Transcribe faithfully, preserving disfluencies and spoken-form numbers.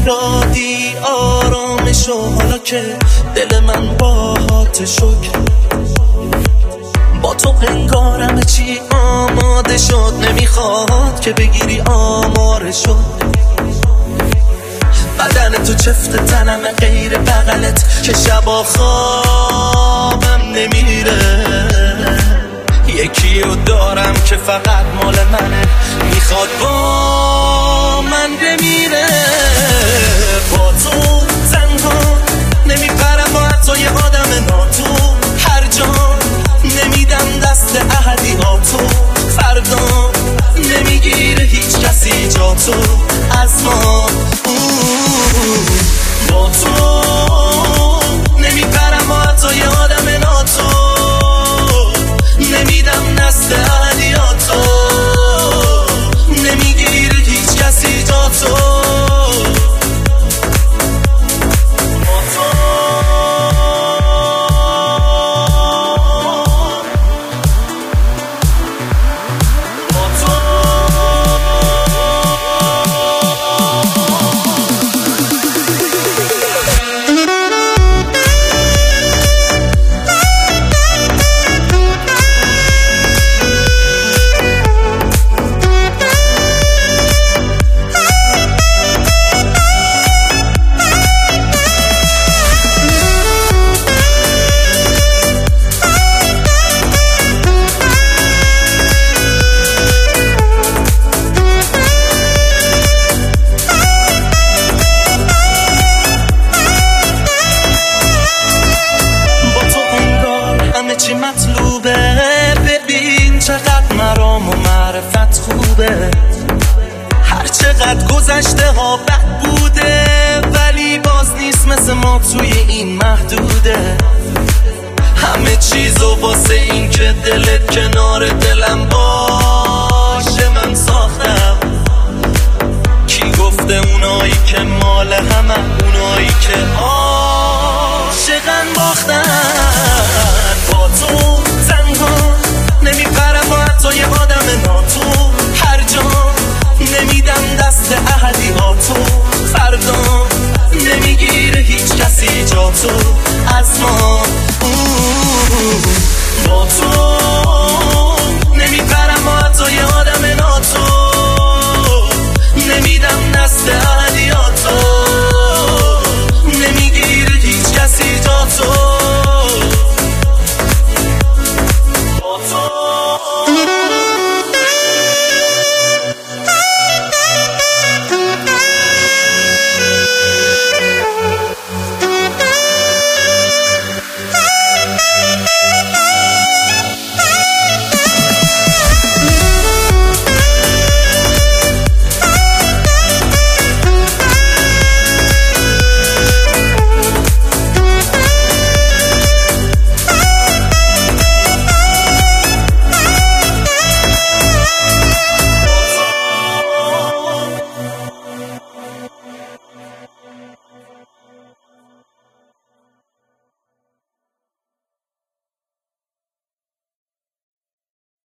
دادی آرامشو، حالا که دل من باهات شکر. با تو انگارم چی آماده شد، نمیخواد که بگیری آماره شد. بدن تو چفت تنم غیر بغلت که شبا خوابم نمیره. یکی رو دارم که فقط مال منه، میخواد با من بمیره. با تو تنها نمیپرم با حتی یه آدم ناتو، هر جا نمیدم دست احدیاتو. فردا نمیگیره هیچ کسی جاتو از ما. با تو نمیپرم با حتی یه آدم ناتو، نمیدم دست احدیاتو. نمیگیره هیچ کسی جاتو. چی مطلوبه، ببین چقدر مرام و معرفت خوبه. هر چقدر گذشته ها بد بوده، ولی باز نیست مثل ما توی این محدوده. همه چیزو واسه این که دلت کنار دلم باشه من ساختم. کی گفته اونایی که مال همه، اونایی که عاشقن باختن. با تو تنها نمیپرم با حتی یه آدم ناتو، هر جا نمیدم دست احدیاتو. فردا نمیگیره هیچ کسی جاتو از ما. با تو